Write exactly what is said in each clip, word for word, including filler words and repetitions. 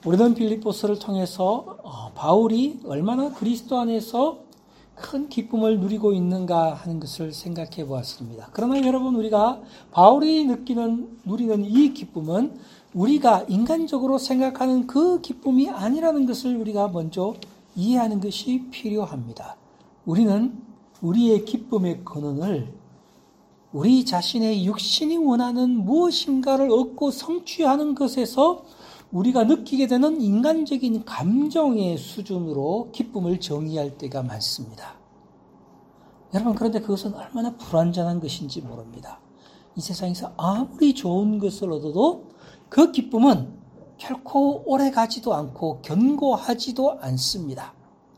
우리는 빌립보서를 통해서 바울이 얼마나 그리스도 안에서 큰 기쁨을 누리고 있는가 하는 것을 생각해 보았습니다. 그러나 여러분, 우리가 바울이 느끼는, 누리는 이 기쁨은 우리가 인간적으로 생각하는 그 기쁨이 아니라는 것을 우리가 먼저 이해하는 것이 필요합니다. 우리는 우리의 기쁨의 근원을 우리 자신의 육신이 원하는 무엇인가를 얻고 성취하는 것에서 우리가 느끼게 되는 인간적인 감정의 수준으로 기쁨을 정의할 때가 많습니다. 여러분, 그런데 그것은 얼마나 불완전한 것인지 모릅니다. 이 세상에서 아무리 좋은 것을 얻어도 그 기쁨은 결코 오래 가지도 않고 견고하지도 않습니다.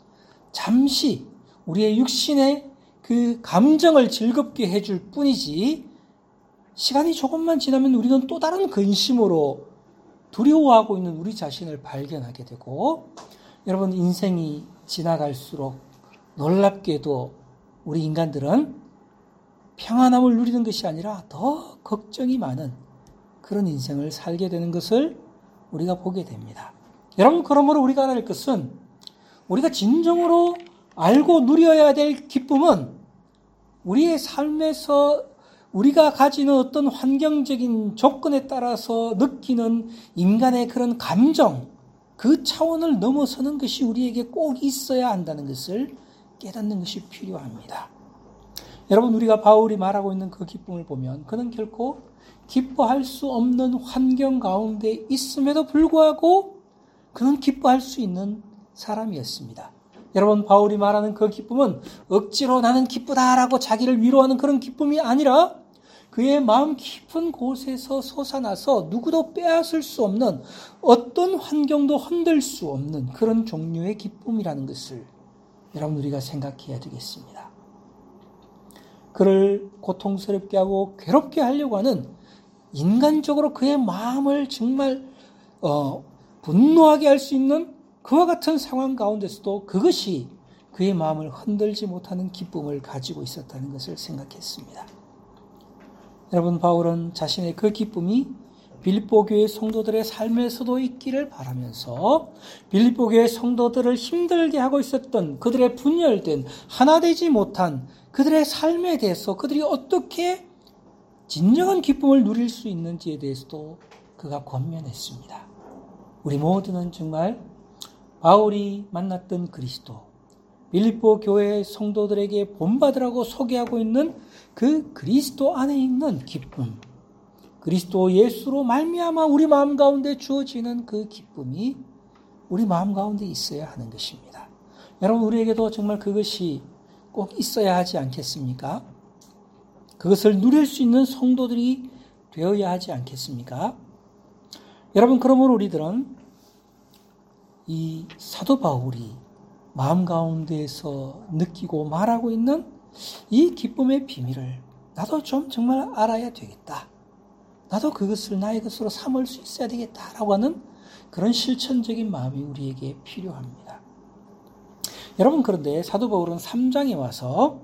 잠시 우리의 육신의 그 감정을 즐겁게 해줄 뿐이지, 시간이 조금만 지나면 우리는 또 다른 근심으로 두려워하고 있는 우리 자신을 발견하게 되고, 여러분, 인생이 지나갈수록 놀랍게도 우리 인간들은 평안함을 누리는 것이 아니라 더 걱정이 많은 그런 인생을 살게 되는 것을 우리가 보게 됩니다. 여러분, 그러므로 우리가 알아야 할 것은, 우리가 진정으로 알고 누려야 될 기쁨은 우리의 삶에서 우리가 가지는 어떤 환경적인 조건에 따라서 느끼는 인간의 그런 감정, 그 차원을 넘어서는 것이 우리에게 꼭 있어야 한다는 것을 깨닫는 것이 필요합니다. 여러분, 우리가 바울이 말하고 있는 그 기쁨을 보면 그는 결코 기뻐할 수 없는 환경 가운데 있음에도 불구하고 그는 기뻐할 수 있는 사람이었습니다. 여러분, 바울이 말하는 그 기쁨은 억지로 나는 기쁘다라고 자기를 위로하는 그런 기쁨이 아니라 그의 마음 깊은 곳에서 솟아나서 누구도 빼앗을 수 없는, 어떤 환경도 흔들 수 없는 그런 종류의 기쁨이라는 것을 여러분, 우리가 생각해야 되겠습니다. 그를 고통스럽게 하고 괴롭게 하려고 하는, 인간적으로 그의 마음을 정말 어, 분노하게 할 수 있는 그와 같은 상황 가운데서도 그것이 그의 마음을 흔들지 못하는 기쁨을 가지고 있었다는 것을 생각했습니다. 여러분, 바울은 자신의 그 기쁨이 빌립보 교회 성도들의 삶에서도 있기를 바라면서 빌립보 교회 성도들을 힘들게 하고 있었던 그들의 분열된, 하나 되지 못한 그들의 삶에 대해서 그들이 어떻게 진정한 기쁨을 누릴 수 있는지에 대해서도 그가 권면했습니다. 우리 모두는 정말 바울이 만났던 그리스도, 빌립보 교회 성도들에게 본받으라고 소개하고 있는 그 그리스도 안에 있는 기쁨, 그리스도 예수로 말미암아 우리 마음 가운데 주어지는 그 기쁨이 우리 마음 가운데 있어야 하는 것입니다. 여러분, 우리에게도 정말 그것이 꼭 있어야 하지 않겠습니까? 그것을 누릴 수 있는 성도들이 되어야 하지 않겠습니까? 여러분, 그러므로 우리들은 이 사도 바울이 마음 가운데에서 느끼고 말하고 있는 이 기쁨의 비밀을 나도 좀 정말 알아야 되겠다. 나도 그것을 나의 것으로 삼을 수 있어야 되겠다라고 하는 그런 실천적인 마음이 우리에게 필요합니다. 여러분, 그런데 사도 바울은 삼 장에 와서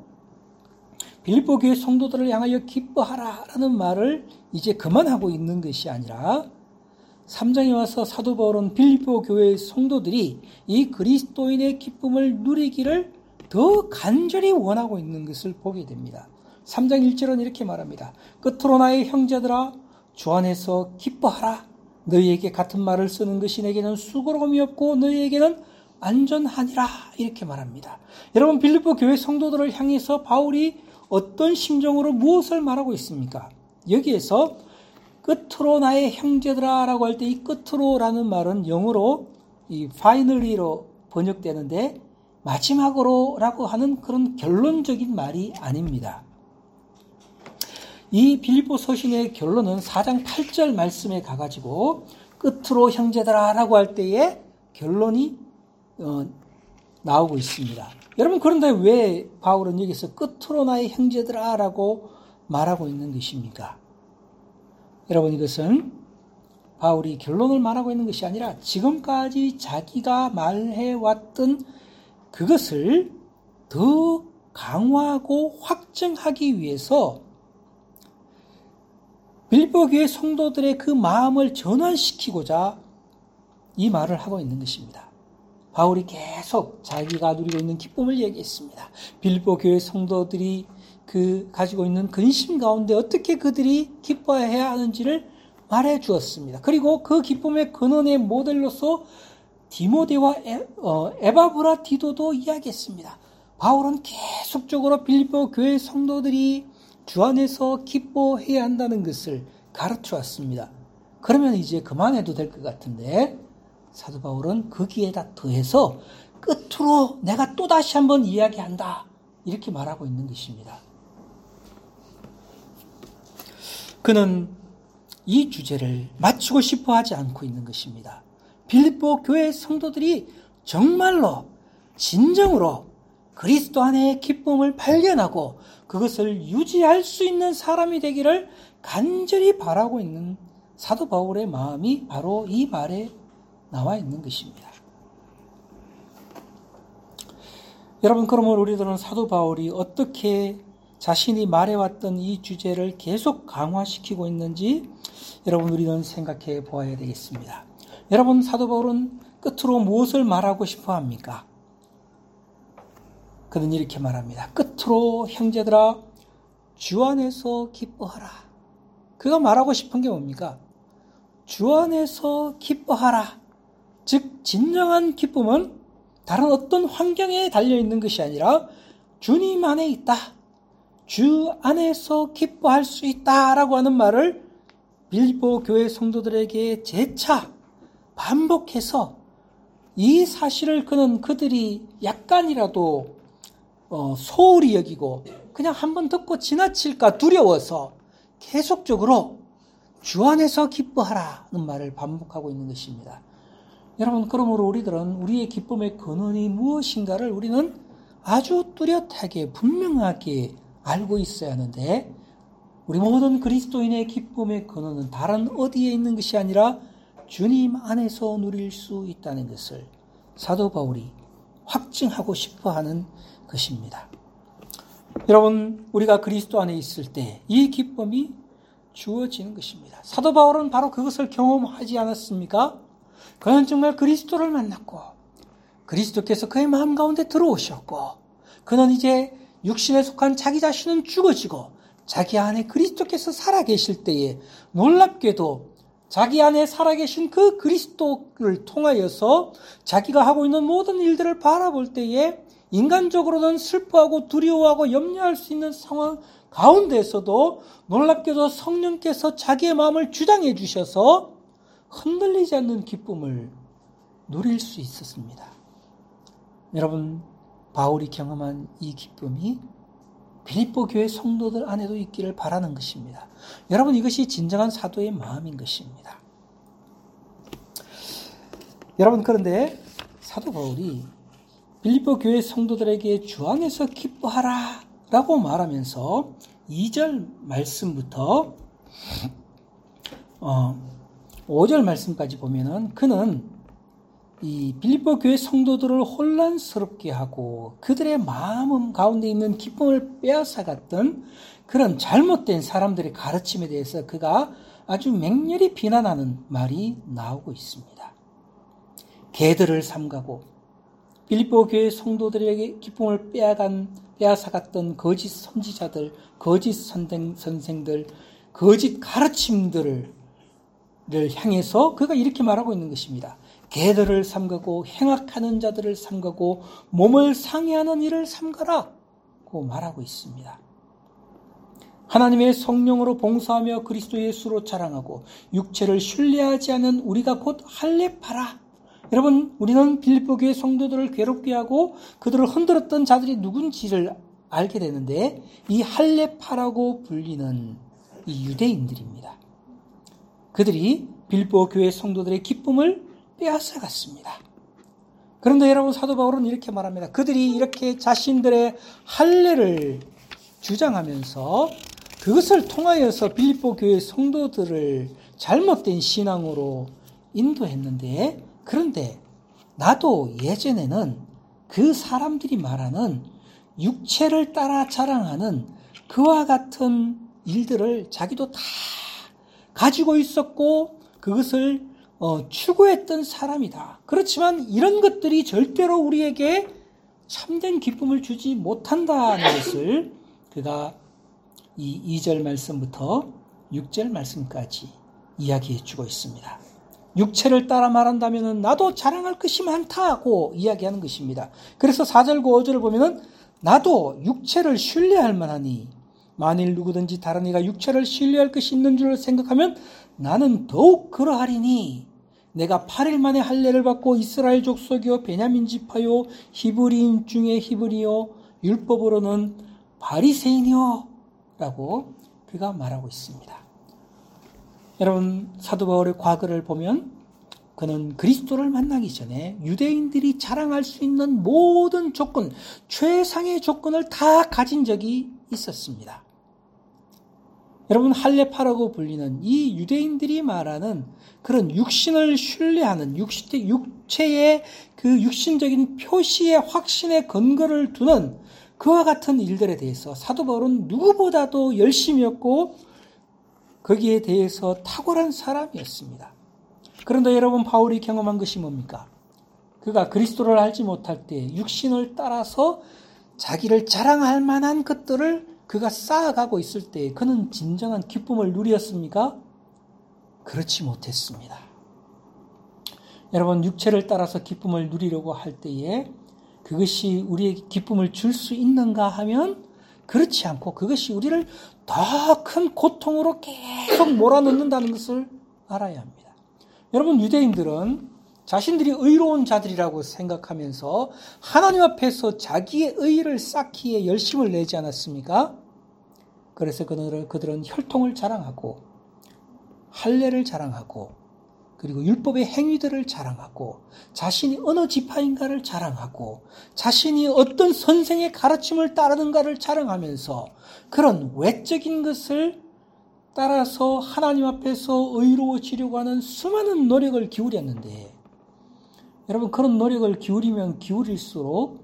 빌립보 교회 성도들을 향하여 기뻐하라라는 말을 이제 그만하고 있는 것이 아니라 삼 장에 와서 사도 바울은 빌립보 교회의 성도들이 이 그리스도인의 기쁨을 누리기를 더 간절히 원하고 있는 것을 보게 됩니다. 삼 장 일 절은 이렇게 말합니다. 끝으로 나의 형제들아, 주 안에서 기뻐하라. 너희에게 같은 말을 쓰는 것이 내게는 수고로움이 없고 너희에게는 안전하니라. 이렇게 말합니다. 여러분, 빌립보 교회 성도들을 향해서 바울이 어떤 심정으로 무엇을 말하고 있습니까? 여기에서 끝으로 나의 형제들아 라고 할 때 이 끝으로라는 말은 영어로 이 finally로 번역되는데 마지막으로 라고 하는 그런 결론적인 말이 아닙니다. 이 빌립보 서신의 결론은 사 장 팔 절 말씀에 가가지고 끝으로 형제들아 라고 할 때의 결론이 어, 나오고 있습니다. 여러분, 그런데 왜 바울은 여기서 끝으로 나의 형제들아 라고 말하고 있는 것입니까? 여러분, 이것은 바울이 결론을 말하고 있는 것이 아니라 지금까지 자기가 말해왔던 그것을 더 강화하고 확증하기 위해서 빌립보 교회 성도들의 그 마음을 전환시키고자 이 말을 하고 있는 것입니다. 바울이 계속 자기가 누리고 있는 기쁨을 얘기했습니다. 빌립보 교회 성도들이 그 가지고 있는 근심 가운데 어떻게 그들이 기뻐해야 하는지를 말해 주었습니다. 그리고 그 기쁨의 근원의 모델로서 디모데와 에, 어, 에바브라디도도 이야기했습니다. 바울은 계속적으로 빌립보 교회 성도들이 주 안에서 기뻐해야 한다는 것을 가르쳐 왔습니다. 그러면 이제 그만해도 될 것 같은데 사도 바울은 거기에다 더해서 끝으로 내가 또다시 한번 이야기한다 이렇게 말하고 있는 것입니다. 그는 이 주제를 마치고 싶어 하지 않고 있는 것입니다. 빌립보 교회 성도들이 정말로 진정으로 그리스도 안에 기쁨을 발견하고 그것을 유지할 수 있는 사람이 되기를 간절히 바라고 있는 사도 바울의 마음이 바로 이 말에 나와 있는 것입니다. 여러분, 그러면 우리들은 사도 바울이 어떻게 자신이 말해왔던 이 주제를 계속 강화시키고 있는지 여러분 우리는 생각해 보아야 되겠습니다. 여러분, 사도 바울은 끝으로 무엇을 말하고 싶어 합니까? 그는 이렇게 말합니다. 끝으로 형제들아 주 안에서 기뻐하라. 그가 말하고 싶은 게 뭡니까? 주 안에서 기뻐하라. 즉 진정한 기쁨은 다른 어떤 환경에 달려있는 것이 아니라 주님 안에 있다. 주 안에서 기뻐할 수 있다라고 하는 말을 빌립보 교회 성도들에게 재차 반복해서 이 사실을 그는 그들이 약간이라도 어, 소홀히 여기고 그냥 한번 듣고 지나칠까 두려워서 계속적으로 주 안에서 기뻐하라는 말을 반복하고 있는 것입니다. 여러분, 그러므로 우리들은 우리의 기쁨의 근원이 무엇인가를 우리는 아주 뚜렷하게 분명하게 알고 있어야 하는데 우리 모든 그리스도인의 기쁨의 근원은 다른 어디에 있는 것이 아니라 주님 안에서 누릴 수 있다는 것을 사도 바울이 확증하고 싶어하는 것입니다. 여러분, 우리가 그리스도 안에 있을 때 이 기쁨이 주어지는 것입니다. 사도 바울은 바로 그것을 경험하지 않았습니까? 그는 정말 그리스도를 만났고 그리스도께서 그의 마음 가운데 들어오셨고 그는 이제 육신에 속한 자기 자신은 죽어지고 자기 안에 그리스도께서 살아계실 때에 놀랍게도 자기 안에 살아계신 그 그리스도를 통하여서 자기가 하고 있는 모든 일들을 바라볼 때에 인간적으로는 슬퍼하고 두려워하고 염려할 수 있는 상황 가운데서도 놀랍게도 성령께서 자기의 마음을 주장해 주셔서 흔들리지 않는 기쁨을 누릴 수 있었습니다. 여러분, 바울이 경험한 이 기쁨이 빌립보 교회 성도들 안에도 있기를 바라는 것입니다. 여러분, 이것이 진정한 사도의 마음인 것입니다. 여러분, 그런데 사도 바울이 빌립보 교회 성도들에게 주 안에서 기뻐하라 라고 말하면서 이 절 말씀부터 어, 오 절 말씀까지 보면은 그는 이 빌립보 교회 성도들을 혼란스럽게 하고 그들의 마음 가운데 있는 기쁨을 빼앗아갔던 그런 잘못된 사람들의 가르침에 대해서 그가 아주 맹렬히 비난하는 말이 나오고 있습니다. 개들을 삼가고 빌립보 교회 성도들에게 기쁨을 빼앗간, 빼앗아갔던 거짓 선지자들, 거짓 선생, 선생들, 거짓 가르침들을 향해서 그가 이렇게 말하고 있는 것입니다. 개들을 삼가고 행악하는 자들을 삼가고 몸을 상해하는 일을 삼가라고 말하고 있습니다. 하나님의 성령으로 봉사하며 그리스도 예수로 자랑하고 육체를 신뢰하지 않는 우리가 곧 할례파라. 여러분, 우리는 빌립보 교회 성도들을 괴롭게 하고 그들을 흔들었던 자들이 누군지를 알게 되는데 이 할례파라고 불리는 이 유대인들입니다. 그들이 빌립보 교회 성도들의 기쁨을 빼앗아갔습니다. 그런데 여러분, 사도 바울은 이렇게 말합니다. 그들이 이렇게 자신들의 할례를 주장하면서 그것을 통하여서 빌립보 교회 성도들을 잘못된 신앙으로 인도했는데, 그런데 나도 예전에는 그 사람들이 말하는 육체를 따라 자랑하는 그와 같은 일들을 자기도 다 가지고 있었고 그것을 어, 추구했던 사람이다. 그렇지만 이런 것들이 절대로 우리에게 참된 기쁨을 주지 못한다는 것을 그가 이 이 절 말씀부터 육 절 말씀까지 이야기해 주고 있습니다. 육체를 따라 말한다면 나도 자랑할 것이 많다고 이야기하는 것입니다. 그래서 사 절과 오 절을 보면은 나도 육체를 신뢰할 만하니 만일 누구든지 다른 이가 육체를 신뢰할 것이 있는 줄 생각하면 나는 더욱 그러하리니 내가 팔 일 만에 할례를 받고 이스라엘 족속이요 베냐민 지파요 히브리인 중에 히브리요 율법으로는 바리새인이요 라고 그가 말하고 있습니다. 여러분 사도 바울의 과거를 보면 그는 그리스도를 만나기 전에 유대인들이 자랑할 수 있는 모든 조건, 최상의 조건을 다 가진 적이 있었습니다. 여러분 할례파라고 불리는 이 유대인들이 말하는 그런 육신을 신뢰하는 육체, 육체의 그 육신적인 표시의 확신의 근거를 두는 그와 같은 일들에 대해서 사도 바울은 누구보다도 열심이었고 거기에 대해서 탁월한 사람이었습니다. 그런데 여러분 바울이 경험한 것이 뭡니까? 그가 그리스도를 알지 못할 때 육신을 따라서 자기를 자랑할 만한 것들을 그가 쌓아가고 있을 때 그는 진정한 기쁨을 누렸습니까? 그렇지 못했습니다. 여러분 육체를 따라서 기쁨을 누리려고 할 때에 그것이 우리에게 기쁨을 줄 수 있는가 하면 그렇지 않고 그것이 우리를 더 큰 고통으로 계속 몰아넣는다는 것을 알아야 합니다. 여러분 유대인들은 자신들이 의로운 자들이라고 생각하면서 하나님 앞에서 자기의 의를 쌓기에 열심을 내지 않았습니까? 그래서 그들은, 그들은 혈통을 자랑하고 할례를 자랑하고 그리고 율법의 행위들을 자랑하고 자신이 어느 지파인가를 자랑하고 자신이 어떤 선생의 가르침을 따르는가를 자랑하면서 그런 외적인 것을 따라서 하나님 앞에서 의로워지려고 하는 수많은 노력을 기울였는데 여러분 그런 노력을 기울이면 기울일수록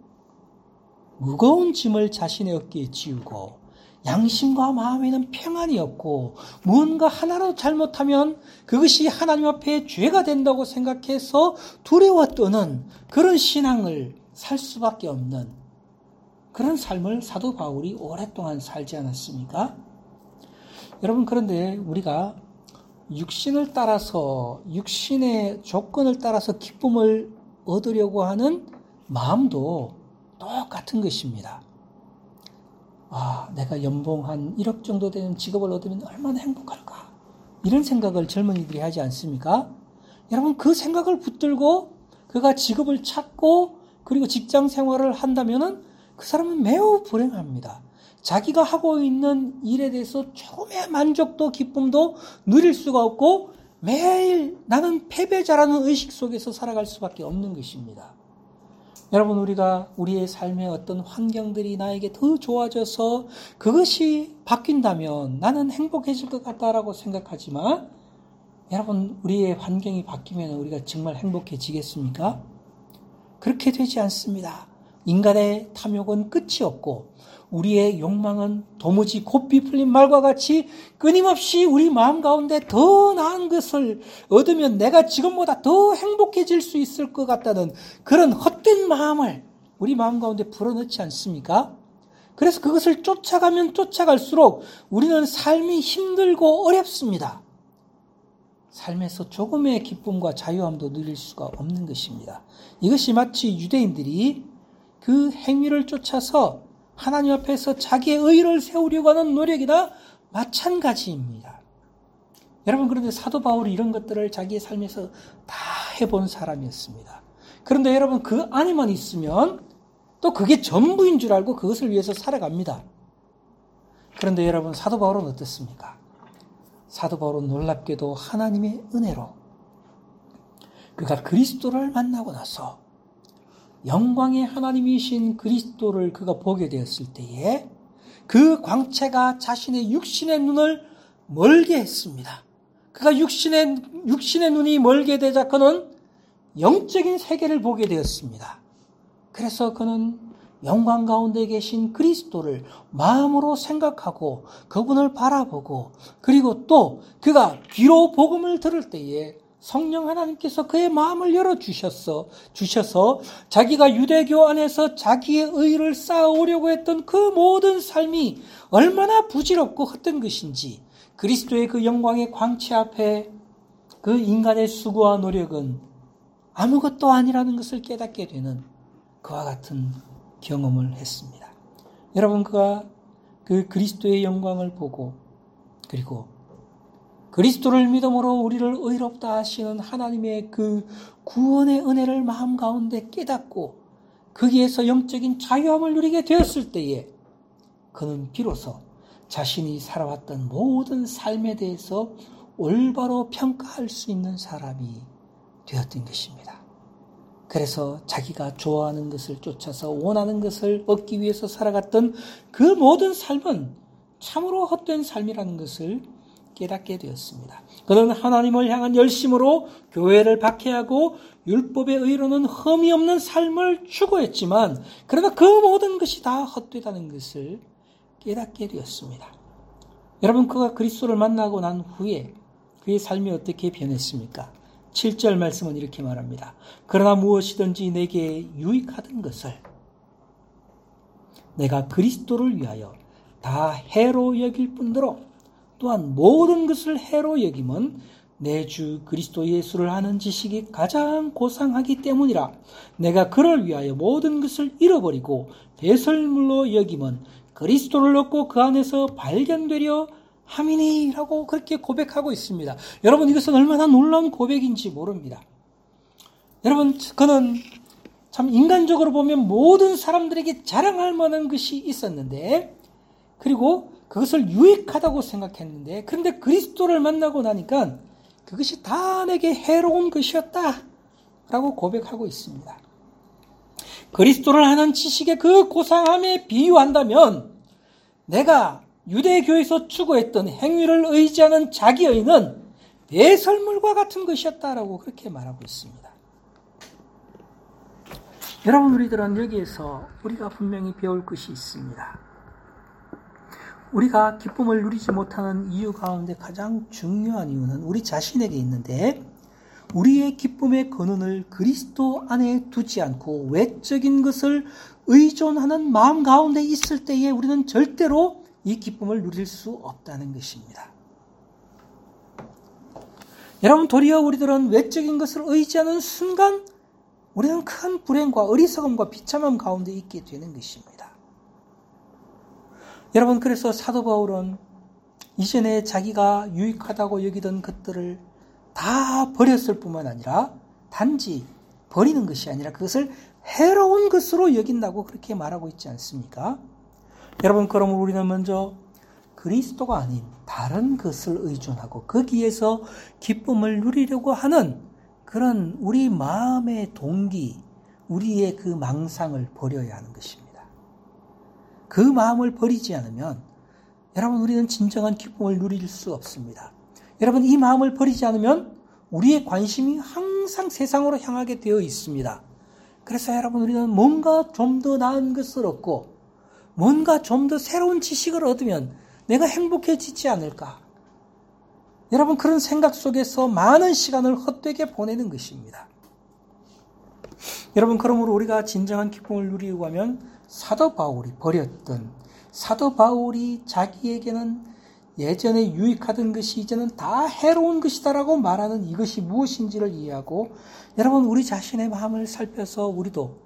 무거운 짐을 자신의 어깨에 지우고 양심과 마음에는 평안이 없고 무언가 하나라도 잘못하면 그것이 하나님 앞에 죄가 된다고 생각해서 두려워 떠는 그런 신앙을 살 수밖에 없는 그런 삶을 사도 바울이 오랫동안 살지 않았습니까? 여러분 그런데 우리가 육신을 따라서 육신의 조건을 따라서 기쁨을 얻으려고 하는 마음도 똑같은 것입니다. 아, 내가 연봉 한 일억 정도 되는 직업을 얻으면 얼마나 행복할까? 이런 생각을 젊은이들이 하지 않습니까? 여러분 그 생각을 붙들고 그가 직업을 찾고 그리고 직장 생활을 한다면은 그 사람은 매우 불행합니다. 자기가 하고 있는 일에 대해서 조금의 만족도 기쁨도 누릴 수가 없고 매일 나는 패배자라는 의식 속에서 살아갈 수밖에 없는 것입니다. 여러분 우리가 우리의 삶의 어떤 환경들이 나에게 더 좋아져서 그것이 바뀐다면 나는 행복해질 것 같다라고 생각하지만 여러분 우리의 환경이 바뀌면 우리가 정말 행복해지겠습니까? 그렇게 되지 않습니다. 인간의 탐욕은 끝이 없고 우리의 욕망은 도무지 곱비 풀린 말과 같이 끊임없이 우리 마음 가운데 더 나은 것을 얻으면 내가 지금보다 더 행복해질 수 있을 것 같다는 그런 헛된 마음을 우리 마음 가운데 불어넣지 않습니까? 그래서 그것을 쫓아가면 쫓아갈수록 우리는 삶이 힘들고 어렵습니다. 삶에서 조금의 기쁨과 자유함도 누릴 수가 없는 것입니다. 이것이 마치 유대인들이 그 행위를 쫓아서 하나님 앞에서 자기의 의를 세우려고 하는 노력이나 마찬가지입니다. 여러분 그런데 사도 바울이 이런 것들을 자기의 삶에서 다 해본 사람이었습니다. 그런데 여러분 그 안에만 있으면 또 그게 전부인 줄 알고 그것을 위해서 살아갑니다. 그런데 여러분 사도 바울은 어떻습니까? 사도 바울은 놀랍게도 하나님의 은혜로 그가 그리스도를 만나고 나서 영광의 하나님이신 그리스도를 그가 보게 되었을 때에 그 광채가 자신의 육신의 눈을 멀게 했습니다. 그가 육신의, 육신의 눈이 멀게 되자 그는 영적인 세계를 보게 되었습니다. 그래서 그는 영광 가운데 계신 그리스도를 마음으로 생각하고 그분을 바라보고 그리고 또 그가 귀로 복음을 들을 때에 성령 하나님께서 그의 마음을 열어주셨어, 주셔서 자기가 유대교 안에서 자기의 의를 쌓아오려고 했던 그 모든 삶이 얼마나 부질없고 헛된 것인지, 그리스도의 그 영광의 광채 앞에 그 인간의 수고와 노력은 아무것도 아니라는 것을 깨닫게 되는 그와 같은 경험을 했습니다. 여러분, 그가 그 그리스도의 영광을 보고, 그리고 그리스도를 믿음으로 우리를 의롭다 하시는 하나님의 그 구원의 은혜를 마음 가운데 깨닫고 거기에서 영적인 자유함을 누리게 되었을 때에 그는 비로소 자신이 살아왔던 모든 삶에 대해서 올바로 평가할 수 있는 사람이 되었던 것입니다. 그래서 자기가 좋아하는 것을 쫓아서 원하는 것을 얻기 위해서 살아갔던 그 모든 삶은 참으로 헛된 삶이라는 것을 깨닫게 되었습니다. 그는 하나님을 향한 열심으로 교회를 박해하고 율법의 의로는 흠이 없는 삶을 추구했지만 그러나 그 모든 것이 다 헛되다는 것을 깨닫게 되었습니다. 여러분, 그가 그리스도를 만나고 난 후에 그의 삶이 어떻게 변했습니까? 칠 절 말씀은 이렇게 말합니다. 그러나 무엇이든지 내게 유익하던 것을 내가 그리스도를 위하여 다 해로 여길 뿐더러 또한 모든 것을 해로 여김은 내 주 그리스도 예수를 아는 지식이 가장 고상하기 때문이라. 내가 그를 위하여 모든 것을 잃어버리고 배설물로 여김은 그리스도를 얻고 그 안에서 발견되려 함이니 라고 그렇게 고백하고 있습니다. 여러분, 이것은 얼마나 놀라운 고백인지 모릅니다. 여러분, 그는 참 인간적으로 보면 모든 사람들에게 자랑할 만한 것이 있었는데, 그리고 그것을 유익하다고 생각했는데, 그런데 그리스도를 만나고 나니까 그것이 다 내게 해로운 것이었다 라고 고백하고 있습니다. 그리스도를 아는 지식의 그 고상함에 비유한다면 내가 유대교에서 추구했던 행위를 의지하는 자기의는 배설물과 같은 것이었다라고 그렇게 말하고 있습니다. 여러분, 우리들은 여기에서 우리가 분명히 배울 것이 있습니다. 우리가 기쁨을 누리지 못하는 이유 가운데 가장 중요한 이유는 우리 자신에게 있는데, 우리의 기쁨의 근원을 그리스도 안에 두지 않고 외적인 것을 의존하는 마음 가운데 있을 때에 우리는 절대로 이 기쁨을 누릴 수 없다는 것입니다. 여러분, 도리어 우리들은 외적인 것을 의지하는 순간 우리는 큰 불행과 어리석음과 비참함 가운데 있게 되는 것입니다. 여러분, 그래서 사도 바울은 이전에 자기가 유익하다고 여기던 것들을 다 버렸을 뿐만 아니라 단지 버리는 것이 아니라 그것을 해로운 것으로 여긴다고 그렇게 말하고 있지 않습니까? 여러분, 그러므로 우리는 먼저 그리스도가 아닌 다른 것을 의존하고 거기에서 기쁨을 누리려고 하는 그런 우리 마음의 동기, 우리의 그 망상을 버려야 하는 것입니다. 그 마음을 버리지 않으면 여러분, 우리는 진정한 기쁨을 누릴 수 없습니다. 여러분, 이 마음을 버리지 않으면 우리의 관심이 항상 세상으로 향하게 되어 있습니다. 그래서 여러분, 우리는 뭔가 좀 더 나은 것을 얻고 뭔가 좀 더 새로운 지식을 얻으면 내가 행복해지지 않을까. 여러분, 그런 생각 속에서 많은 시간을 헛되게 보내는 것입니다. 여러분, 그러므로 우리가 진정한 기쁨을 누리려고 하면 사도 바울이 버렸던, 사도 바울이 자기에게는 예전에 유익하던 것이 이제는 다 해로운 것이다라고 말하는 이것이 무엇인지를 이해하고, 여러분, 우리 자신의 마음을 살펴서 우리도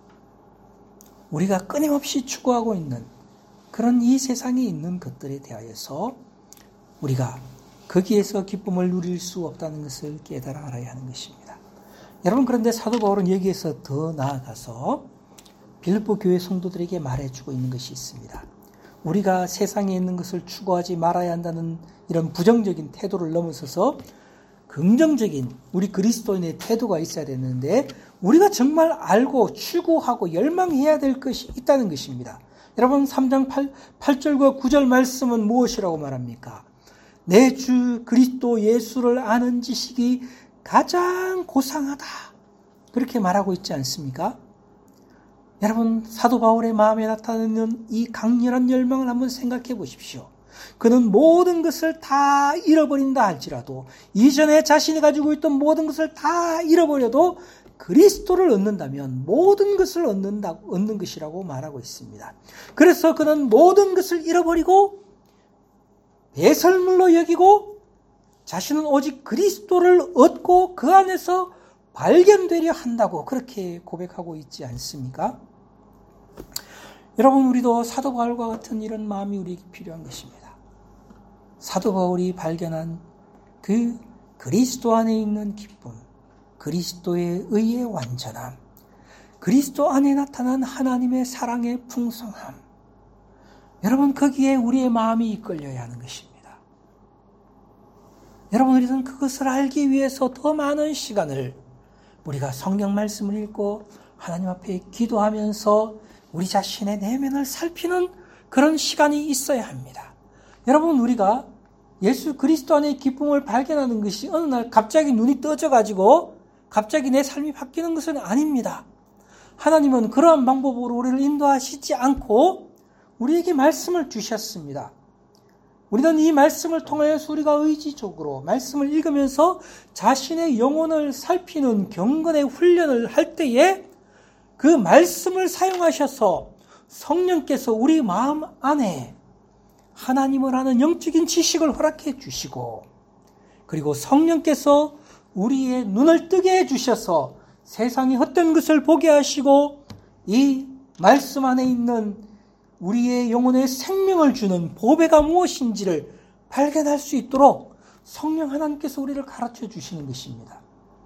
우리가 끊임없이 추구하고 있는 그런 이 세상에 있는 것들에 대하여서 우리가 거기에서 기쁨을 누릴 수 없다는 것을 깨달아 알아야 하는 것입니다. 여러분, 그런데 사도 바울은 여기에서 더 나아가서 빌립보 교회 성도들에게 말해주고 있는 것이 있습니다. 우리가 세상에 있는 것을 추구하지 말아야 한다는 이런 부정적인 태도를 넘어서서 긍정적인 우리 그리스도인의 태도가 있어야 되는데, 우리가 정말 알고 추구하고 열망해야 될 것이 있다는 것입니다. 여러분, 삼 장 팔 절과 구 절 말씀은 무엇이라고 말합니까? 내 주 그리스도 예수를 아는 지식이 가장 고상하다, 그렇게 말하고 있지 않습니까? 여러분, 사도 바울의 마음에 나타나는 이 강렬한 열망을 한번 생각해 보십시오. 그는 모든 것을 다 잃어버린다 할지라도, 이전에 자신이 가지고 있던 모든 것을 다 잃어버려도 그리스도를 얻는다면 모든 것을 얻는다, 얻는 것이라고 말하고 있습니다. 그래서 그는 모든 것을 잃어버리고 배설물로 여기고 자신은 오직 그리스도를 얻고 그 안에서 발견되려 한다고 그렇게 고백하고 있지 않습니까? 여러분, 우리도 사도 바울과 같은 이런 마음이 우리에게 필요한 것입니다. 사도 바울이 발견한 그 그리스도 안에 있는 기쁨, 그리스도의 의의 완전함, 그리스도 안에 나타난 하나님의 사랑의 풍성함, 여러분, 거기에 우리의 마음이 이끌려야 하는 것입니다. 여러분, 우리는 그것을 알기 위해서 더 많은 시간을 우리가 성경 말씀을 읽고 하나님 앞에 기도하면서 우리 자신의 내면을 살피는 그런 시간이 있어야 합니다. 여러분, 우리가 예수 그리스도 안의 기쁨을 발견하는 것이 어느 날 갑자기 눈이 떠져가지고 갑자기 내 삶이 바뀌는 것은 아닙니다. 하나님은 그러한 방법으로 우리를 인도하시지 않고 우리에게 말씀을 주셨습니다. 우리는 이 말씀을 통하여서 우리가 의지적으로 말씀을 읽으면서 자신의 영혼을 살피는 경건의 훈련을 할 때에 그 말씀을 사용하셔서 성령께서 우리 마음 안에 하나님을 아는 영적인 지식을 허락해 주시고, 그리고 성령께서 우리의 눈을 뜨게 해 주셔서 세상의 헛된 것을 보게 하시고 이 말씀 안에 있는 우리의 영혼에 생명을 주는 보배가 무엇인지를 발견할 수 있도록 성령 하나님께서 우리를 가르쳐 주시는 것입니다.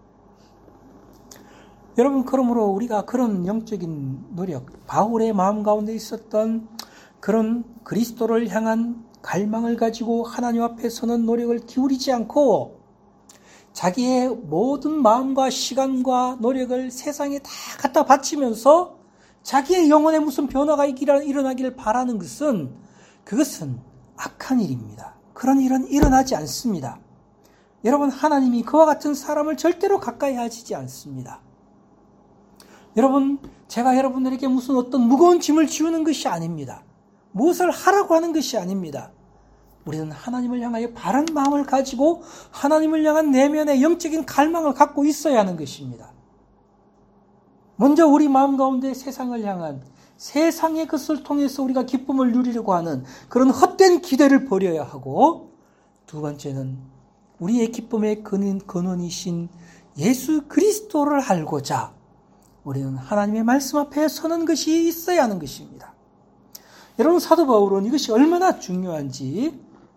여러분, 그러므로 우리가 그런 영적인 노력, 바울의 마음 가운데 있었던 그런 그리스도를 향한 갈망을 가지고 하나님 앞에 서는 노력을 기울이지 않고 자기의 모든 마음과 시간과 노력을 세상에 다 갖다 바치면서 자기의 영혼에 무슨 변화가 일어나기를 바라는 것은, 그것은 악한 일입니다. 그런 일은 일어나지 않습니다. 여러분, 하나님이 그와 같은 사람을 절대로 가까이 하시지 않습니다. 여러분, 제가 여러분들에게 무슨 어떤 무거운 짐을 지우는 것이 아닙니다. 무엇을 하라고 하는 것이 아닙니다. 우리는 하나님을 향하여 바른 마음을 가지고 하나님을 향한 내면의 영적인 갈망을 갖고 있어야 하는 것입니다. 먼저 우리 마음 가운데 세상을 향한, 세상의 것을 통해서 우리가 기쁨을 누리려고 하는 그런 헛된 기대를 버려야 하고, 두 번째는 우리의 기쁨의 근원, 근원이신 예수 그리스도를 알고자 우리는 하나님의 말씀 앞에 서는 것이 있어야 하는 것입니다. 여러분, 사도 바울은 이것이 얼마나 중요한지,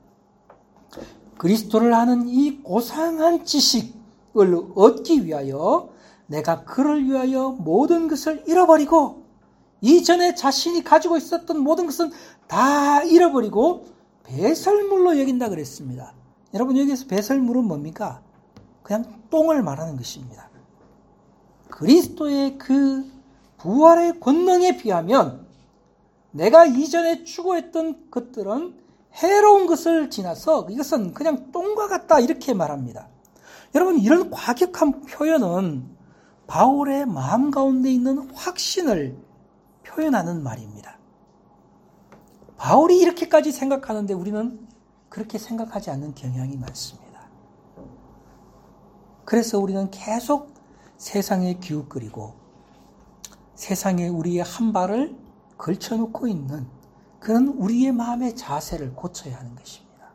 그리스도를 아는 이 고상한 지식을 얻기 위하여 내가 그를 위하여 모든 것을 잃어버리고 이전에 자신이 가지고 있었던 모든 것은 다 잃어버리고 배설물로 여긴다 그랬습니다. 여러분, 여기서 배설물은 뭡니까? 그냥 똥을 말하는 것입니다. 그리스도의 그 부활의 권능에 비하면 내가 이전에 추구했던 것들은 해로운 것을 지나서 이것은 그냥 똥과 같다, 이렇게 말합니다. 여러분, 이런 과격한 표현은 바울의 마음 가운데 있는 확신을 표현하는 말입니다. 바울이 이렇게까지 생각하는데 우리는 그렇게 생각하지 않는 경향이 많습니다. 그래서 우리는 계속 세상에 기웃거리고 세상에 우리의 한 발을 걸쳐놓고 있는 그런 우리의 마음의 자세를 고쳐야 하는 것입니다.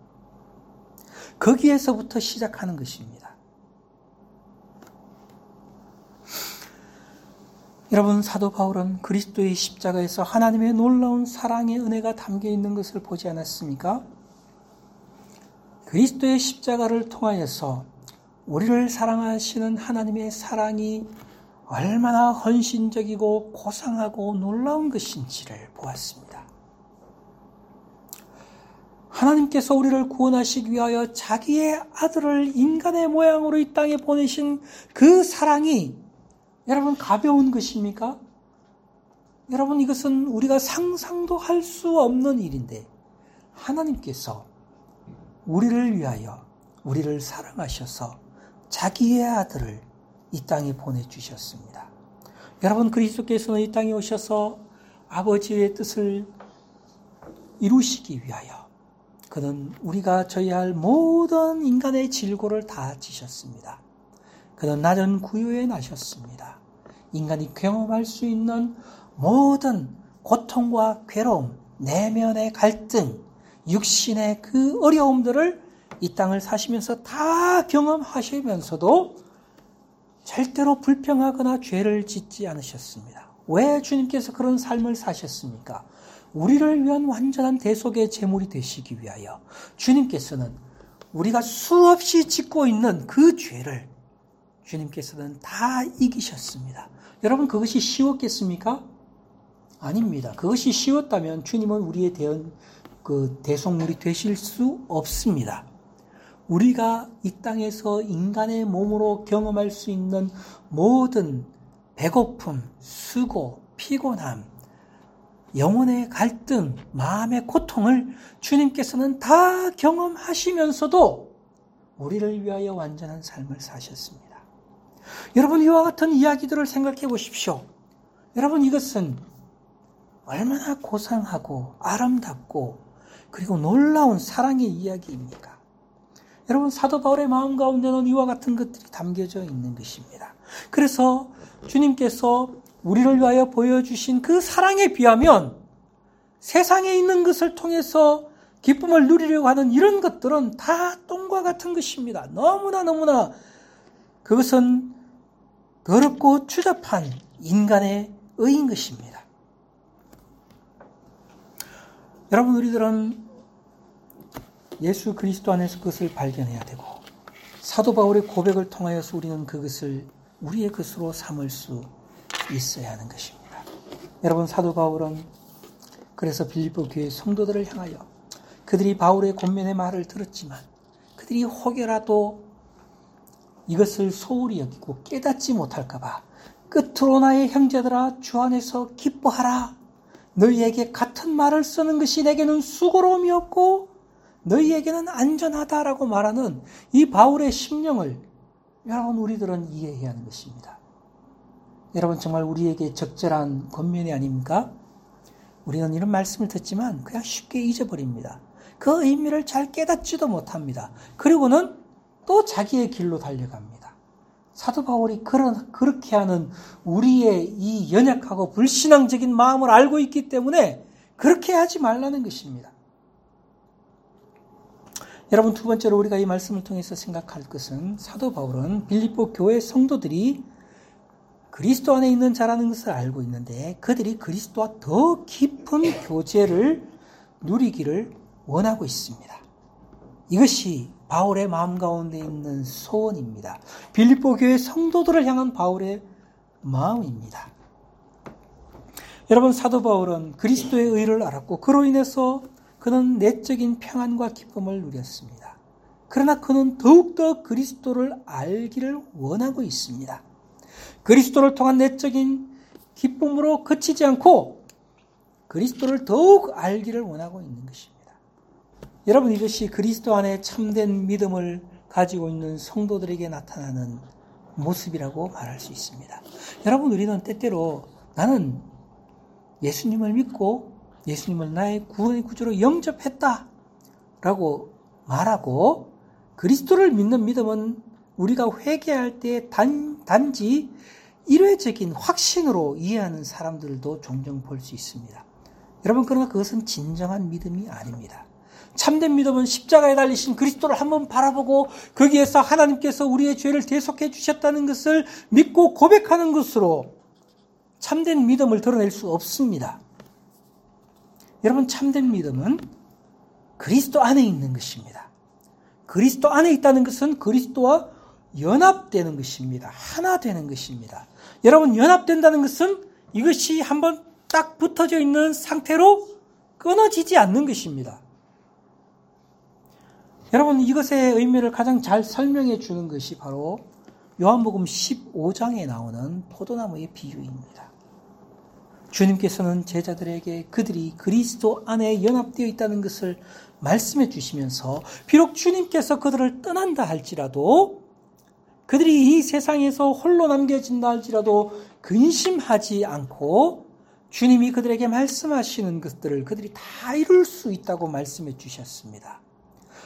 거기에서부터 시작하는 것입니다. 여러분, 사도 바울은 그리스도의 십자가에서 하나님의 놀라운 사랑의 은혜가 담겨 있는 것을 보지 않았습니까? 그리스도의 십자가를 통하여서 우리를 사랑하시는 하나님의 사랑이 얼마나 헌신적이고 고상하고 놀라운 것인지를 보았습니다. 하나님께서 우리를 구원하시기 위하여 자기의 아들을 인간의 모양으로 이 땅에 보내신 그 사랑이 여러분, 가벼운 것입니까? 여러분, 이것은 우리가 상상도 할 수 없는 일인데 하나님께서 우리를 위하여 우리를 사랑하셔서 자기의 아들을 이 땅에 보내주셨습니다. 여러분, 그리스도께서는 이 땅에 오셔서 아버지의 뜻을 이루시기 위하여 그는 우리가 져야 할 모든 인간의 질고를 다 지셨습니다. 그는 낮은 구유에 나셨습니다. 인간이 경험할 수 있는 모든 고통과 괴로움, 내면의 갈등, 육신의 그 어려움들을 이 땅을 사시면서 다 경험하시면서도 절대로 불평하거나 죄를 짓지 않으셨습니다. 왜 주님께서 그런 삶을 사셨습니까? 우리를 위한 완전한 대속의 제물이 되시기 위하여 주님께서는 우리가 수없이 짓고 있는 그 죄를 주님께서는 다 이기셨습니다. 여러분, 그것이 쉬웠겠습니까? 아닙니다. 그것이 쉬웠다면 주님은 우리의 대언, 그 대속물이 되실 수 없습니다. 우리가 이 땅에서 인간의 몸으로 경험할 수 있는 모든 배고픔, 수고, 피곤함, 영혼의 갈등, 마음의 고통을 주님께서는 다 경험하시면서도 우리를 위하여 완전한 삶을 사셨습니다. 여러분, 이와 같은 이야기들을 생각해 보십시오. 여러분, 이것은 얼마나 고상하고 아름답고 그리고 놀라운 사랑의 이야기입니까? 여러분, 사도 바울의 마음 가운데는 이와 같은 것들이 담겨져 있는 것입니다. 그래서 주님께서 우리를 위하여 보여주신 그 사랑에 비하면 세상에 있는 것을 통해서 기쁨을 누리려고 하는 이런 것들은 다 똥과 같은 것입니다. 너무나 너무나 그것은 더럽고 추잡한 인간의 의인 것입니다. 여러분, 우리들은 예수 그리스도 안에서 그것을 발견해야 되고 사도 바울의 고백을 통하여서 우리는 그것을 우리의 것으로 삼을 수 있어야 하는 것입니다. 여러분, 사도 바울은 그래서 빌립보 교회 성도들을 향하여 그들이 바울의 권면의 말을 들었지만 그들이 혹여라도 이것을 소홀히 여기고 깨닫지 못할까 봐 끝으로 나의 형제들아 주 안에서 기뻐하라. 너희에게 같은 말을 쓰는 것이 내게는 수고로움이 없고 너희에게는 안전하다라고 말하는 이 바울의 심령을 여러분, 우리들은 이해해야 하는 것입니다. 여러분, 정말 우리에게 적절한 권면이 아닙니까? 우리는 이런 말씀을 듣지만 그냥 쉽게 잊어버립니다. 그 의미를 잘 깨닫지도 못합니다. 그리고는 또 자기의 길로 달려갑니다. 사도 바울이 그런, 그렇게 하는 우리의 이 연약하고 불신앙적인 마음을 알고 있기 때문에 그렇게 하지 말라는 것입니다. 여러분, 두 번째로 우리가 이 말씀을 통해서 생각할 것은 사도 바울은 빌립보 교회 성도들이 그리스도 안에 있는 자라는 것을 알고 있는데 그들이 그리스도와 더 깊은 교제를 누리기를 원하고 있습니다. 이것이 바울의 마음 가운데 있는 소원입니다. 빌립보 교회 성도들을 향한 바울의 마음입니다. 여러분, 사도 바울은 그리스도의 의를 알았고 그로 인해서 그는 내적인 평안과 기쁨을 누렸습니다. 그러나 그는 더욱더 그리스도를 알기를 원하고 있습니다. 그리스도를 통한 내적인 기쁨으로 그치지 않고 그리스도를 더욱 알기를 원하고 있는 것입니다. 여러분, 이것이 그리스도 안에 참된 믿음을 가지고 있는 성도들에게 나타나는 모습이라고 말할 수 있습니다. 여러분, 우리는 때때로 나는 예수님을 믿고 예수님을 나의 구원의 구주로 영접했다 라고 말하고 그리스도를 믿는 믿음은 우리가 회개할 때 단, 단지 일회적인 확신으로 이해하는 사람들도 종종 볼 수 있습니다. 여러분, 그러나 그것은 진정한 믿음이 아닙니다. 참된 믿음은 십자가에 달리신 그리스도를 한번 바라보고 거기에서 하나님께서 우리의 죄를 대속해 주셨다는 것을 믿고 고백하는 것으로 참된 믿음을 드러낼 수 없습니다. 여러분, 참된 믿음은 그리스도 안에 있는 것입니다. 그리스도 안에 있다는 것은 그리스도와 연합되는 것입니다. 하나 되는 것입니다. 여러분, 연합된다는 것은 이것이 한번 딱 붙어져 있는 상태로 끊어지지 않는 것입니다. 여러분, 이것의 의미를 가장 잘 설명해 주는 것이 바로 요한복음 십오 장에 나오는 포도나무의 비유입니다. 주님께서는 제자들에게 그들이 그리스도 안에 연합되어 있다는 것을 말씀해 주시면서 비록 주님께서 그들을 떠난다 할지라도 그들이 이 세상에서 홀로 남겨진다 할지라도 근심하지 않고 주님이 그들에게 말씀하시는 것들을 그들이 다 이룰 수 있다고 말씀해 주셨습니다.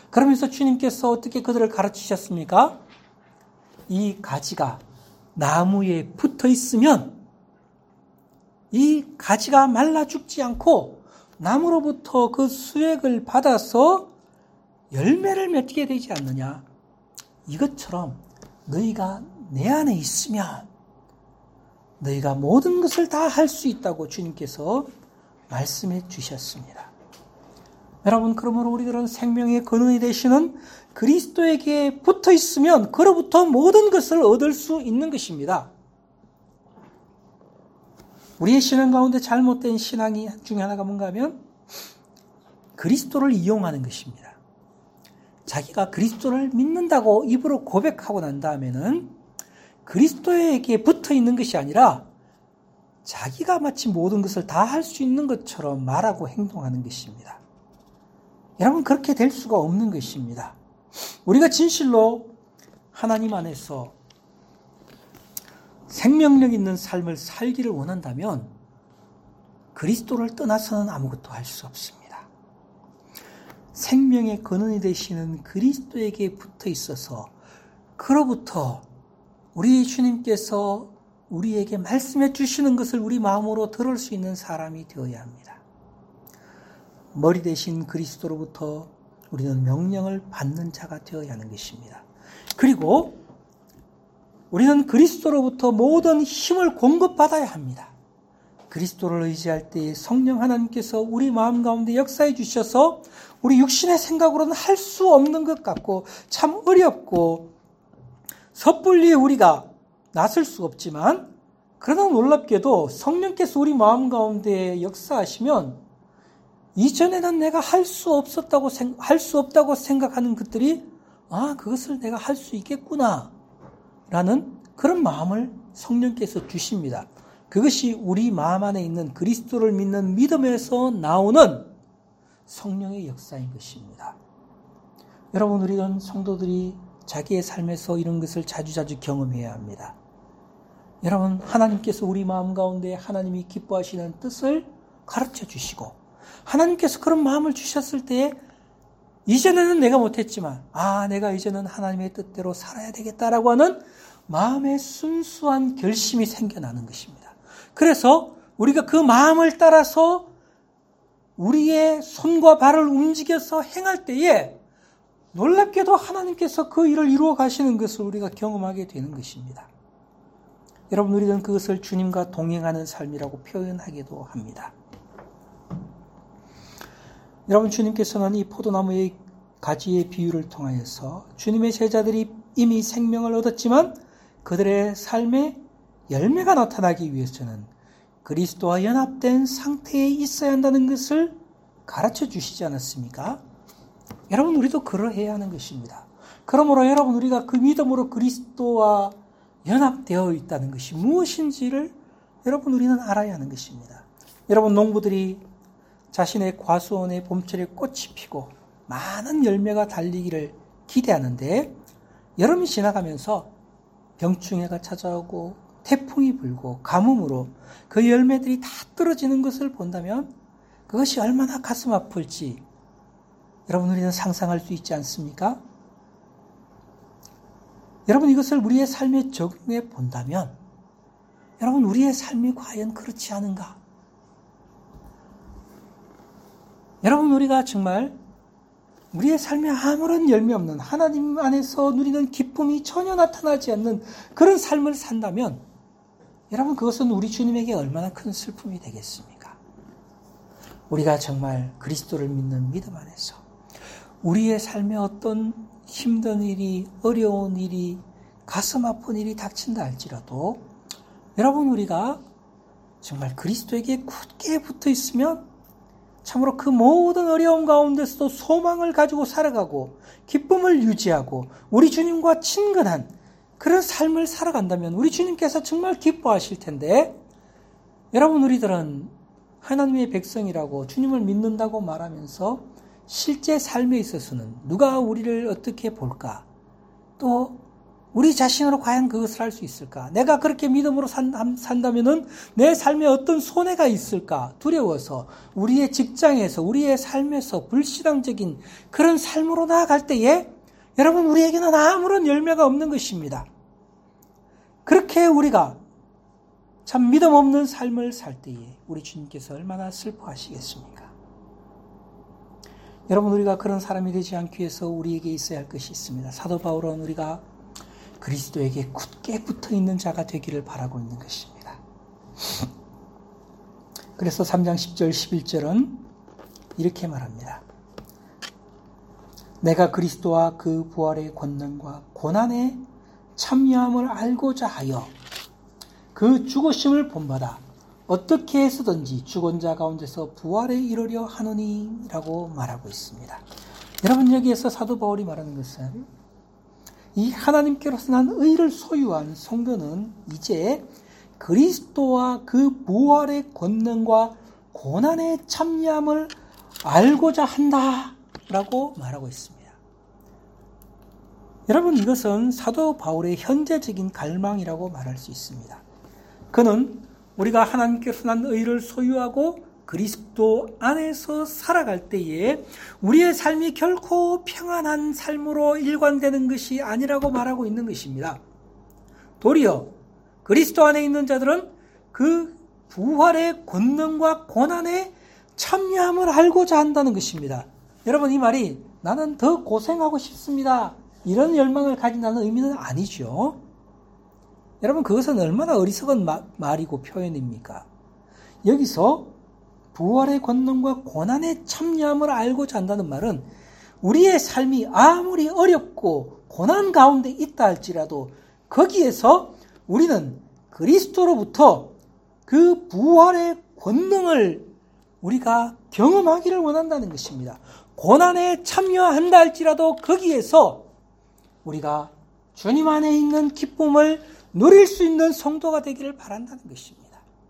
그러면서 주님께서 어떻게 그들을 가르치셨습니까? 이 가지가 나무에 붙어 있으면 이 가지가 말라 죽지 않고 나무로부터 그 수액을 받아서 열매를 맺게 되지 않느냐. 이것처럼 너희가 내 안에 있으면 너희가 모든 것을 다 할 수 있다고 주님께서 말씀해 주셨습니다. 여러분, 그러므로 우리들은 생명의 근원이 되시는 그리스도에게 붙어 있으면 그로부터 모든 것을 얻을 수 있는 것입니다. 우리의 신앙 가운데 잘못된 신앙이 중에 하나가 뭔가 하면 그리스도를 이용하는 것입니다. 자기가 그리스도를 믿는다고 입으로 고백하고 난 다음에는 그리스도에게 붙어 있는 것이 아니라 자기가 마치 모든 것을 다 할 수 있는 것처럼 말하고 행동하는 것입니다. 여러분, 그렇게 될 수가 없는 것입니다. 우리가 진실로 하나님 안에서 생명력 있는 삶을 살기를 원한다면 그리스도를 떠나서는 아무것도 할 수 없습니다. 생명의 근원이 되시는 그리스도에게 붙어 있어서 그로부터 우리 주님께서 우리에게 말씀해 주시는 것을 우리 마음으로 들을 수 있는 사람이 되어야 합니다. 머리 대신 그리스도로부터 우리는 명령을 받는 자가 되어야 하는 것입니다. 그리고 우리는 그리스도로부터 모든 힘을 공급받아야 합니다. 그리스도를 의지할 때에 성령 하나님께서 우리 마음 가운데 역사해 주셔서 우리 육신의 생각으로는 할 수 없는 것 같고 참 어렵고 섣불리 우리가 나설 수 없지만, 그러나 놀랍게도 성령께서 우리 마음 가운데 역사하시면 이전에는 내가 할 수 없었다고 할 수 없다고 생각하는 것들이 아, 그것을 내가 할 수 있겠구나 라는 그런 마음을 성령께서 주십니다. 그것이 우리 마음 안에 있는 그리스도를 믿는 믿음에서 나오는 성령의 역사인 것입니다. 여러분, 우리는 성도들이 자기의 삶에서 이런 것을 자주자주 경험해야 합니다. 여러분, 하나님께서 우리 마음 가운데 하나님이 기뻐하시는 뜻을 가르쳐 주시고 하나님께서 그런 마음을 주셨을 때에 이전에는 내가 못했지만 아, 내가 이제는 하나님의 뜻대로 살아야 되겠다라고 하는 마음의 순수한 결심이 생겨나는 것입니다. 그래서 우리가 그 마음을 따라서 우리의 손과 발을 움직여서 행할 때에 놀랍게도 하나님께서 그 일을 이루어 가시는 것을 우리가 경험하게 되는 것입니다. 여러분, 우리는 그것을 주님과 동행하는 삶이라고 표현하기도 합니다. 여러분, 주님께서는 이 포도나무의 가지의 비유를 통하여서 주님의 제자들이 이미 생명을 얻었지만 그들의 삶에 열매가 나타나기 위해서는 그리스도와 연합된 상태에 있어야 한다는 것을 가르쳐 주시지 않았습니까? 여러분, 우리도 그러해야 하는 것입니다. 그러므로 여러분, 우리가 그 믿음으로 그리스도와 연합되어 있다는 것이 무엇인지를 여러분, 우리는 알아야 하는 것입니다. 여러분, 농부들이 자신의 과수원에 봄철에 꽃이 피고 많은 열매가 달리기를 기대하는데 여름이 지나가면서 병충해가 찾아오고 태풍이 불고 가뭄으로 그 열매들이 다 떨어지는 것을 본다면 그것이 얼마나 가슴 아플지 여러분, 우리는 상상할 수 있지 않습니까? 여러분, 이것을 우리의 삶에 적용해 본다면 여러분, 우리의 삶이 과연 그렇지 않은가? 여러분, 우리가 정말 우리의 삶에 아무런 열매 없는 하나님 안에서 누리는 기쁨이 전혀 나타나지 않는 그런 삶을 산다면 여러분, 그것은 우리 주님에게 얼마나 큰 슬픔이 되겠습니까? 우리가 정말 그리스도를 믿는 믿음 안에서 우리의 삶에 어떤 힘든 일이, 어려운 일이, 가슴 아픈 일이 닥친다 할지라도 여러분, 우리가 정말 그리스도에게 굳게 붙어 있으면 참으로 그 모든 어려움 가운데서도 소망을 가지고 살아가고 기쁨을 유지하고 우리 주님과 친근한 그런 삶을 살아간다면 우리 주님께서 정말 기뻐하실 텐데, 여러분, 우리들은 하나님의 백성이라고 주님을 믿는다고 말하면서 실제 삶에 있어서는 누가 우리를 어떻게 볼까, 또 우리 자신으로 과연 그것을 할 수 있을까? 내가 그렇게 믿음으로 산, 산다면은 내 삶에 어떤 손해가 있을까? 두려워서 우리의 직장에서 우리의 삶에서 불신앙적인 그런 삶으로 나아갈 때에 여러분 우리에게는 아무런 열매가 없는 것입니다. 그렇게 우리가 참 믿음 없는 삶을 살 때에 우리 주님께서 얼마나 슬퍼하시겠습니까? 여러분 우리가 그런 사람이 되지 않기 위해서 우리에게 있어야 할 것이 있습니다. 사도 바울은 우리가 그리스도에게 굳게 붙어있는 자가 되기를 바라고 있는 것입니다. 그래서 삼 장 십 절 십일 절은 이렇게 말합니다. 내가 그리스도와 그 부활의 권능과 고난의 참여함을 알고자 하여 그 죽으심을 본받아 어떻게 해서든지 죽은 자 가운데서 부활에 이르려 하노니 라고 말하고 있습니다. 여러분 여기에서 사도 바울이 말하는 것은 이 하나님께로서 난 의를 소유한 성도는 이제 그리스도와 그 부활의 권능과 고난의 참여함을 알고자 한다라고 말하고 있습니다. 여러분 이것은 사도 바울의 현재적인 갈망이라고 말할 수 있습니다. 그는 우리가 하나님께서 난 의를 소유하고 그리스도 안에서 살아갈 때에 우리의 삶이 결코 평안한 삶으로 일관되는 것이 아니라고 말하고 있는 것입니다. 도리어 그리스도 안에 있는 자들은 그 부활의 권능과 고난에 참여함을 알고자 한다는 것입니다. 여러분 이 말이 나는 더 고생하고 싶습니다. 이런 열망을 가진다는 의미는 아니죠. 여러분 그것은 얼마나 어리석은 마, 말이고 표현입니까? 여기서 부활의 권능과 고난의 참여함을 알고자 한다는 말은 우리의 삶이 아무리 어렵고 고난 가운데 있다 할지라도 거기에서 우리는 그리스도로부터 그 부활의 권능을 우리가 경험하기를 원한다는 것입니다. 고난에 참여한다 할지라도 거기에서 우리가 주님 안에 있는 기쁨을 누릴 수 있는 성도가 되기를 바란다는 것입니다.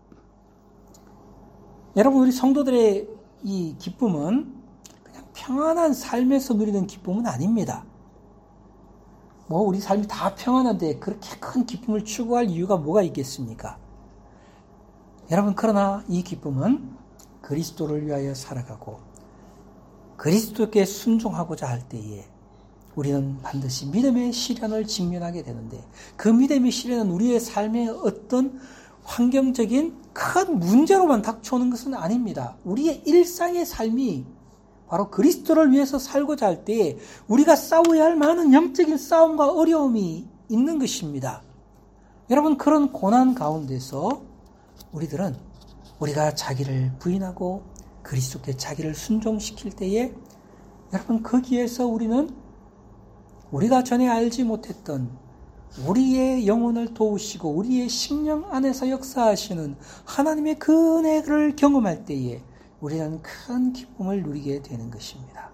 여러분 우리 성도들의 이 기쁨은 그냥 평안한 삶에서 누리는 기쁨은 아닙니다. 뭐 우리 삶이 다 평안한데 그렇게 큰 기쁨을 추구할 이유가 뭐가 있겠습니까? 여러분 그러나 이 기쁨은 그리스도를 위하여 살아가고 그리스도께 순종하고자 할 때에 우리는 반드시 믿음의 시련을 직면하게 되는데 그 믿음의 시련은 우리의 삶의 어떤 환경적인 큰 문제로만 닥쳐오는 것은 아닙니다. 우리의 일상의 삶이 바로 그리스도를 위해서 살고자 할 때에 우리가 싸워야 할 많은 영적인 싸움과 어려움이 있는 것입니다. 여러분 그런 고난 가운데서 우리들은 우리가 자기를 부인하고 그리스도께 자기를 순종시킬 때에 여러분 거기에서 우리는 우리가 전에 알지 못했던 우리의 영혼을 도우시고 우리의 심령 안에서 역사하시는 하나님의 그 은혜를 경험할 때에 우리는 큰 기쁨을 누리게 되는 것입니다.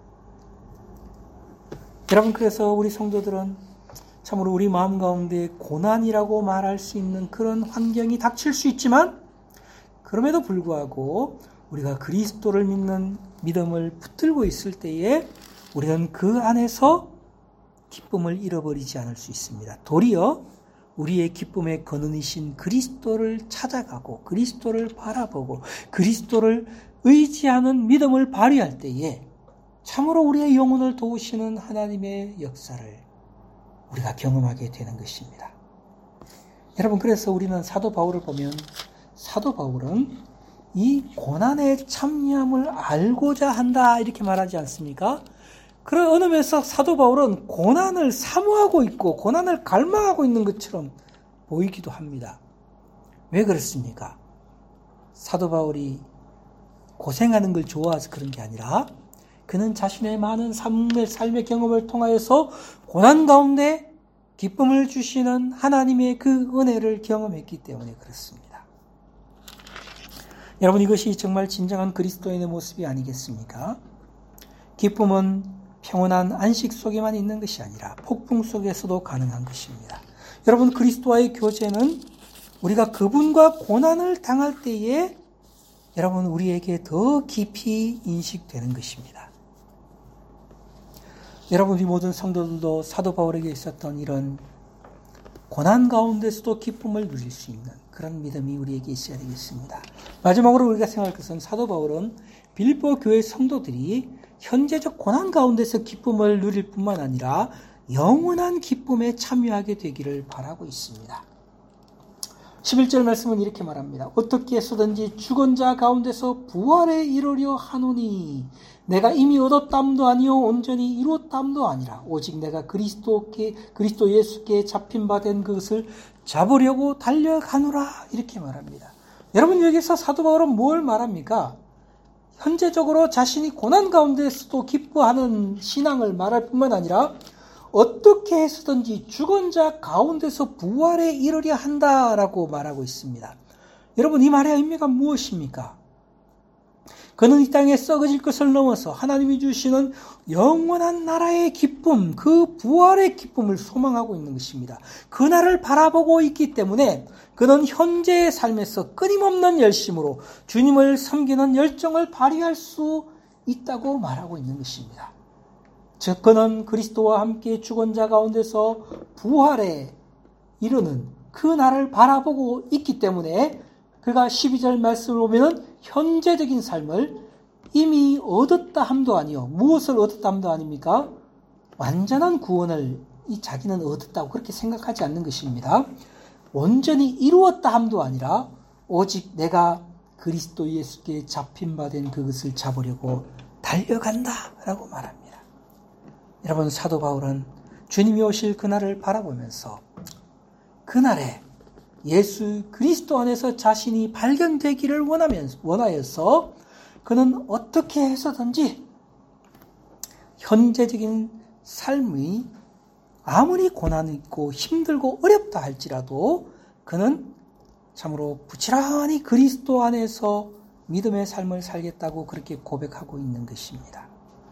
여러분 그래서 우리 성도들은 참으로 우리 마음 가운데 고난이라고 말할 수 있는 그런 환경이 닥칠 수 있지만 그럼에도 불구하고 우리가 그리스도를 믿는 믿음을 붙들고 있을 때에 우리는 그 안에서 기쁨을 잃어버리지 않을 수 있습니다. 도리어 우리의 기쁨의 근원이신 그리스도를 찾아가고 그리스도를 바라보고 그리스도를 의지하는 믿음을 발휘할 때에 참으로 우리의 영혼을 도우시는 하나님의 역사를 우리가 경험하게 되는 것입니다. 여러분 그래서 우리는 사도 바울을 보면 사도 바울은 이 고난에 참여함을 알고자 한다 이렇게 말하지 않습니까? 그런 어느 면에서 사도 바울은 고난을 사모하고 있고 고난을 갈망하고 있는 것처럼 보이기도 합니다. 왜 그렇습니까? 사도 바울이 고생하는 걸 좋아해서 그런 게 아니라 그는 자신의 많은 삶의, 삶의 경험을 통하여서 고난 가운데 기쁨을 주시는 하나님의 그 은혜를 경험했기 때문에 그렇습니다. 여러분 이것이 정말 진정한 그리스도인의 모습이 아니겠습니까? 기쁨은 평온한 안식 속에만 있는 것이 아니라 폭풍 속에서도 가능한 것입니다. 여러분 그리스도와의 교제는 우리가 그분과 고난을 당할 때에 여러분 우리에게 더 깊이 인식되는 것입니다. 여러분 우리 모든 성도들도 사도 바울에게 있었던 이런 고난 가운데서도 기쁨을 누릴 수 있는 그런 믿음이 우리에게 있어야 되겠습니다. 마지막으로 우리가 생각할 것은 사도 바울은 빌립보 교회 성도들이 현재적 고난 가운데서 기쁨을 누릴 뿐만 아니라 영원한 기쁨에 참여하게 되기를 바라고 있습니다. 십일 절 말씀은 이렇게 말합니다. 어떻게 해서든지 죽은 자 가운데서 부활에 이르려 하노니 내가 이미 얻었담도 아니요 온전히 이루었담도 아니라 오직 내가 그리스도께 그리스도 예수께 잡힌 바 된 그것을 잡으려고 달려가노라 이렇게 말합니다. 여러분 여기서 사도 바울은 뭘 말합니까? 현재적으로 자신이 고난 가운데서도 기뻐하는 신앙을 말할 뿐만 아니라 어떻게 해서든지 죽은 자 가운데서 부활에 이르려 한다라고 말하고 있습니다. 여러분 이 말의 의미가 무엇입니까? 그는 이 땅에 썩어질 것을 넘어서 하나님이 주시는 영원한 나라의 기쁨, 그 부활의 기쁨을 소망하고 있는 것입니다. 그날을 바라보고 있기 때문에 그는 현재의 삶에서 끊임없는 열심으로 주님을 섬기는 열정을 발휘할 수 있다고 말하고 있는 것입니다. 즉 그는 그리스도와 함께 죽은 자 가운데서 부활에 이르는 그 날을 바라보고 있기 때문에 그가 십이 절 말씀을 보면 현재적인 삶을 이미 얻었다 함도 아니요. 무엇을 얻었다 함도 아닙니까? 완전한 구원을 이 자기는 얻었다고 그렇게 생각하지 않는 것입니다. 온전히 이루었다 함도 아니라 오직 내가 그리스도 예수께 잡힌 바 된 그것을 잡으려고 달려간다라고 말합니다. 여러분 사도 바울은 주님이 오실 그날을 바라보면서 그날에 예수 그리스도 안에서 자신이 발견되기를 원하면서, 원하여서 그는 어떻게 해서든지 현재적인 삶이 아무리 고난이 있고 힘들고 어렵다 할지라도 그는 참으로 부지런히 그리스도 안에서 믿음의 삶을 살겠다고 그렇게 고백하고 있는 것입니다.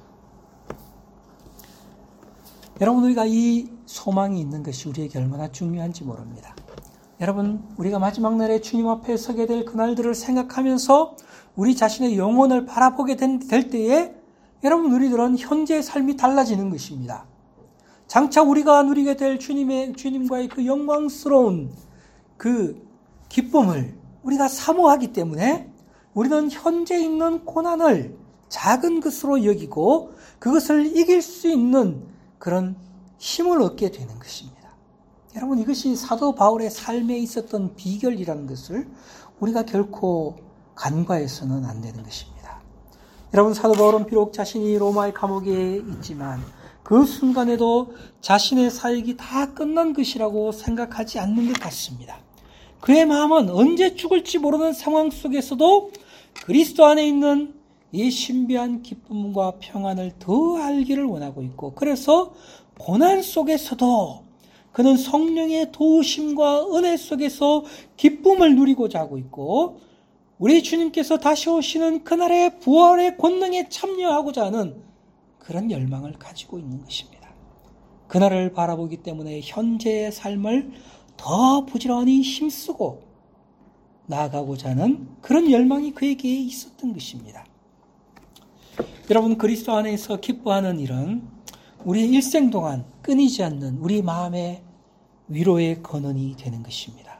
여러분 우리가 이 소망이 있는 것이 우리에게 얼마나 중요한지 모릅니다. 여러분 우리가 마지막 날에 주님 앞에 서게 될 그날들을 생각하면서 우리 자신의 영혼을 바라보게 된, 될 때에 여러분 우리들은 현재의 삶이 달라지는 것입니다. 장차 우리가 누리게 될 주님의, 주님과의 그 영광스러운 그 기쁨을 우리가 사모하기 때문에 우리는 현재 있는 고난을 작은 것으로 여기고 그것을 이길 수 있는 그런 힘을 얻게 되는 것입니다. 여러분 이것이 사도 바울의 삶에 있었던 비결이라는 것을 우리가 결코 간과해서는 안 되는 것입니다. 여러분 사도 바울은 비록 자신이 로마의 감옥에 있지만 그 순간에도 자신의 사역이 다 끝난 것이라고 생각하지 않는 것 같습니다. 그의 마음은 언제 죽을지 모르는 상황 속에서도 그리스도 안에 있는 이 신비한 기쁨과 평안을 더 알기를 원하고 있고 그래서 고난 속에서도 그는 성령의 도우심과 은혜 속에서 기쁨을 누리고자 하고 있고 우리 주님께서 다시 오시는 그날의 부활의 권능에 참여하고자 하는 그런 열망을 가지고 있는 것입니다. 그날을 바라보기 때문에 현재의 삶을 더 부지런히 힘쓰고 나아가고자 하는 그런 열망이 그에게 있었던 것입니다. 여러분 그리스도 안에서 기뻐하는 일은 우리의 일생 동안 끊이지 않는 우리 마음의 위로의 근원이 되는 것입니다.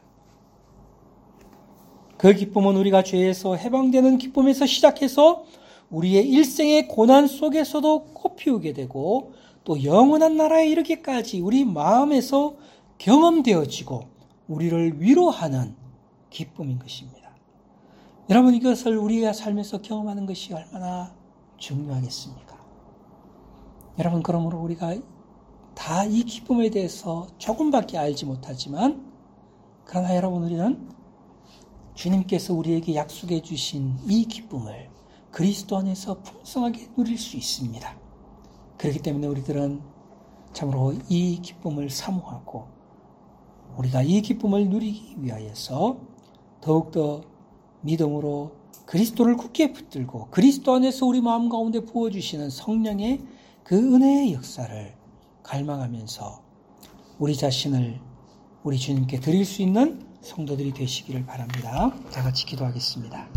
그 기쁨은 우리가 죄에서 해방되는 기쁨에서 시작해서 우리의 일생의 고난 속에서도 꽃피우게 되고 또 영원한 나라에 이르기까지 우리 마음에서 경험되어지고 우리를 위로하는 기쁨인 것입니다. 여러분 이것을 우리가 삶에서 경험하는 것이 얼마나 중요하겠습니까? 여러분 그러므로 우리가 다 이 기쁨에 대해서 조금밖에 알지 못하지만 그러나 여러분 우리는 주님께서 우리에게 약속해 주신 이 기쁨을 그리스도 안에서 풍성하게 누릴 수 있습니다. 그렇기 때문에 우리들은 참으로 이 기쁨을 사모하고 우리가 이 기쁨을 누리기 위하여서 더욱더 믿음으로 그리스도를 굳게 붙들고 그리스도 안에서 우리 마음 가운데 부어주시는 성령의 그 은혜의 역사를 갈망하면서 우리 자신을 우리 주님께 드릴 수 있는 성도들이 되시기를 바랍니다. 다 같이 기도하겠습니다.